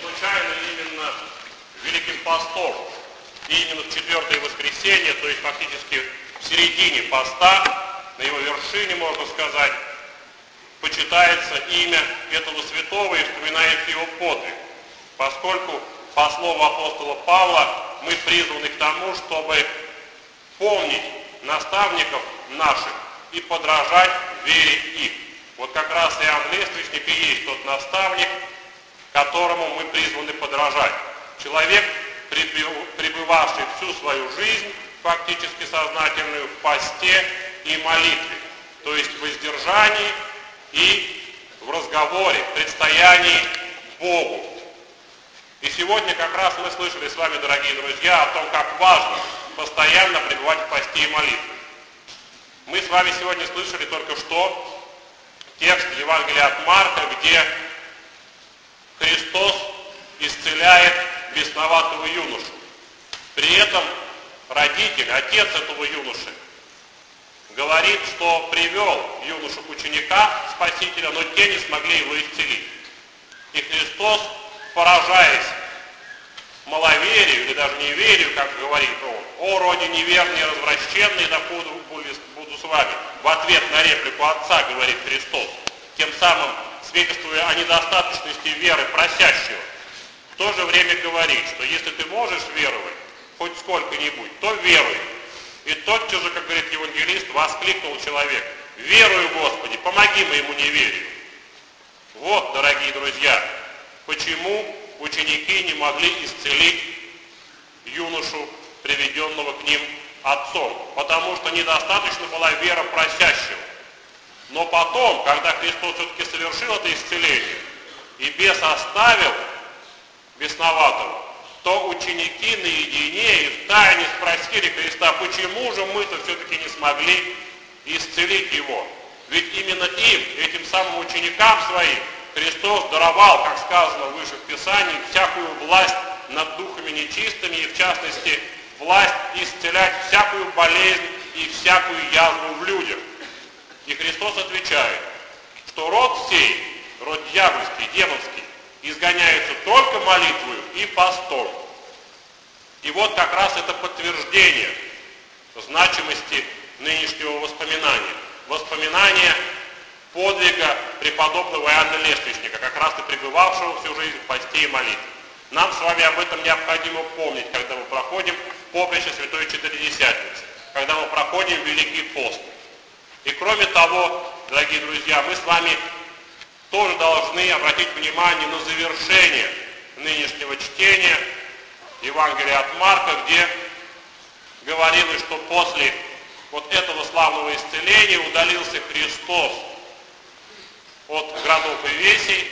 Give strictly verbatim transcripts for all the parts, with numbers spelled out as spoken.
случайно именно Великим Постом, и именно в четвертое воскресенье, то есть фактически в середине поста, на его вершине, можно сказать, почитается имя этого святого и вспоминается его подвиг, поскольку, по слову апостола Павла, мы призваны к тому, чтобы помнить наставников наших и подражать вере их. Вот как раз Иоанн Лествичник и есть тот наставник, которому мы призваны подражать. Человек, пребывавший всю свою жизнь, фактически сознательную, в посте и молитве, то есть в воздержании и в разговоре, в предстоянии Богу. И сегодня как раз мы слышали с вами, дорогие друзья, о том, как важно постоянно пребывать в посте и молитве. Мы с вами сегодня слышали только что текст Евангелия от Марка, где Христос исцеляет бесноватого юношу. При этом родитель, отец этого юноши, говорит, что привел юношу к ученикам Спасителя, но те не смогли его исцелить. И Христос, поражаясь маловерию или даже неверию, как говорит он, «О, роде неверный и развращенный, да буду, буду с вами», в ответ на реплику отца говорит Христос, тем самым свидетельствуя о недостаточности веры просящего. В то же время говорит, что если ты можешь веровать хоть сколько-нибудь, то веруй. И тотчас же, как говорит евангелист, воскликнул человек: «Верую, Господи, помоги моему неверию». Вот, дорогие друзья, почему ученики не могли исцелить юношу, приведенного к ним отцом, потому что недостаточно была вера просящего. Но потом, когда Христос все-таки совершил это исцеление, и бес оставил бесноватого, то ученики наедине и втайне спросили Христа: почему же мы-то все-таки не смогли исцелить его? Ведь именно им, этим самым ученикам своим, Христос даровал, как сказано выше в Писании, всякую власть над духами нечистыми, и в частности власть исцелять всякую болезнь и всякую язву в людях. И Христос отвечает, что род сей, род дьявольский, демонский, изгоняется только молитвою и постом. И вот как раз это подтверждение значимости нынешнего воспоминания. Воспоминание подвига преподобного Иоанна Лествичника, как раз и пребывавшего всю жизнь в посте и молитве. Нам с вами об этом необходимо помнить, когда мы проходим поприще Святой Четыредесятницы, когда мы проходим Великий пост. И кроме того, дорогие друзья, мы с вами тоже должны обратить внимание на завершение нынешнего чтения Евангелия от Марка, где говорилось, что после вот этого славного исцеления удалился Христос от городов и весей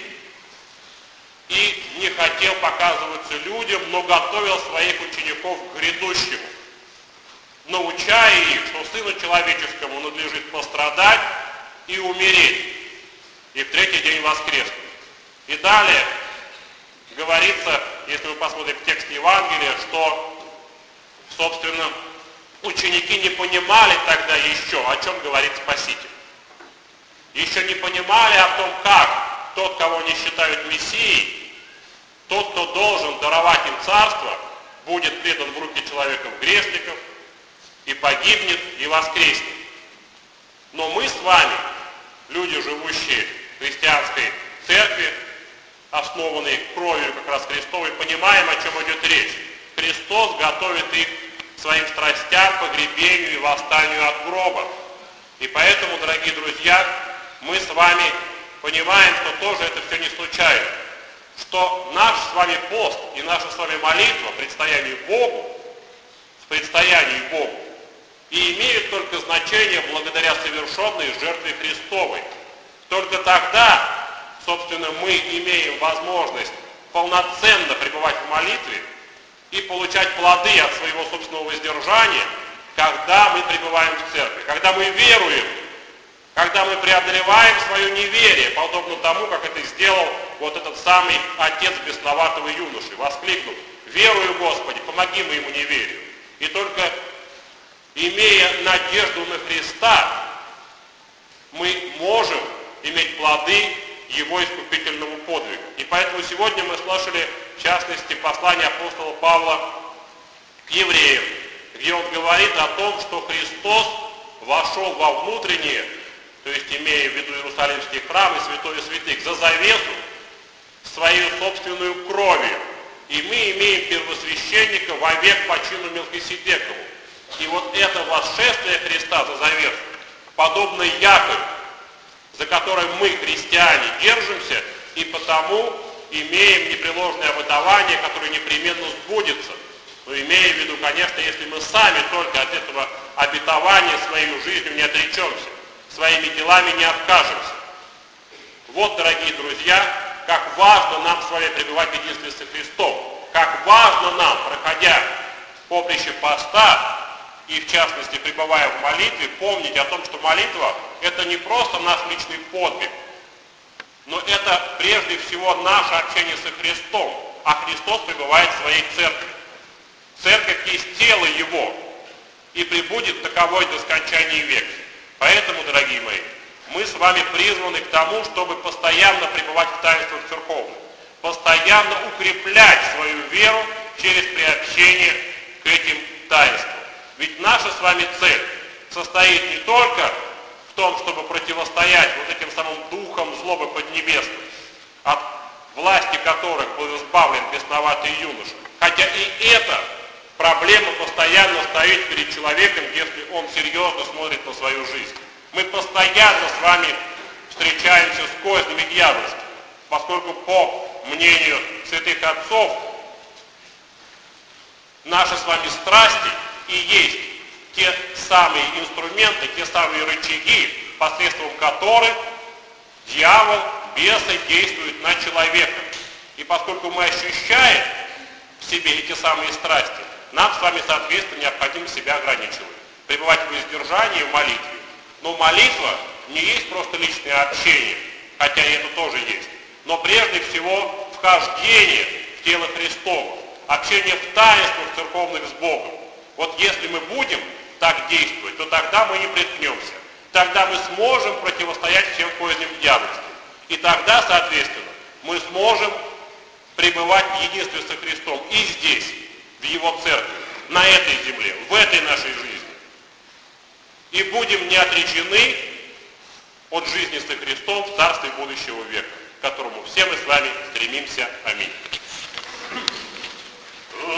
и не хотел показываться людям, но готовил своих учеников к грядущему, научая их, что Сыну Человеческому надлежит пострадать и умереть, и в третий день воскреснуть. И далее говорится, если вы посмотрите текст Евангелия, что, собственно, ученики не понимали тогда еще, о чем говорит Спаситель. Еще не понимали о том, как тот, кого они считают Мессией, тот, кто должен даровать им царство, будет предан в руки человеков-грешников и погибнет, и воскреснет. Но мы с вами, люди, живущие в христианской церкви, основанной кровью как раз Христовой, понимаем, о чем идет речь. Христос готовит их к своим страстям, погребению и восстанию от гроба. И поэтому, дорогие друзья, мы с вами понимаем, что тоже это все не случайно. Что наш с вами пост и наша с вами молитва в предстоянии Богу, в предстоянии Богу, и имеют только значение благодаря совершенной жертве Христовой. Только тогда, собственно, мы имеем возможность полноценно пребывать в молитве и получать плоды от своего собственного воздержания, когда мы пребываем в церкви, когда мы веруем, когда мы преодолеваем свое неверие, подобно тому, как это сделал вот этот самый отец бесноватого юноши, воскликнув: «Верую, Господи, помоги моему неверию». И только имея надежду на Христа, мы можем иметь плоды Его искупительному подвигу. И поэтому сегодня мы слышали, в частности, послание апостола Павла к евреям, где он говорит о том, что Христос вошел во внутреннее, то есть имея в виду Иерусалимский храм и святое святых, за завесу свою собственную кровью. И мы имеем первосвященника вовек по чину Мелхиседекову. И вот это восшествие Христа за завесу, подобно Якову, за которым мы, христиане, держимся, и потому имеем непреложное обетование, которое непременно сбудется. Но имея в виду, конечно, если мы сами только от этого обетования своей жизнью не отречемся, своими делами не откажемся. Вот, дорогие друзья, как важно нам с вами пребывать в единстве со Христом, как важно нам, проходя поприще поста, и в частности пребывая в молитве, помнить о том, что молитва – это не просто наш личный подвиг, но это прежде всего наше общение со Христом, а Христос пребывает в своей церкви. Церковь есть тело Его, и пребудет таковой до скончания века. Поэтому, дорогие мои, мы с вами призваны к тому, чтобы постоянно пребывать в таинствах церковных, постоянно укреплять свою веру через приобщение к этим таинствам. Ведь наша с вами цель состоит не только в том, чтобы противостоять вот этим самым духам злобы поднебесной, от власти которых был избавлен бесноватый юноша. Хотя и эта проблема постоянно стоит перед человеком, если он серьезно смотрит на свою жизнь. Мы постоянно с вами встречаемся с кознями дьявольства, поскольку, по мнению святых отцов, наши с вами страсти и есть те самые инструменты, те самые рычаги, посредством которых дьявол, бесы действуют на человека. И поскольку мы ощущаем в себе эти самые страсти, нам с вами, соответственно, необходимо себя ограничивать, пребывать в воздержании, в молитве. Но молитва не есть просто личное общение, хотя и это тоже есть, но прежде всего вхождение в тело Христово, общение в таинствах церковных с Богом. Вот если мы будем так действовать, то тогда мы не приткнемся. Тогда мы сможем противостоять всем козням дьявольским. И тогда, соответственно, мы сможем пребывать в единстве со Христом и здесь, в Его церкви, на этой земле, в этой нашей жизни. И будем не отречены от жизни со Христом в Царстве будущего века, к которому все мы с вами стремимся. Аминь.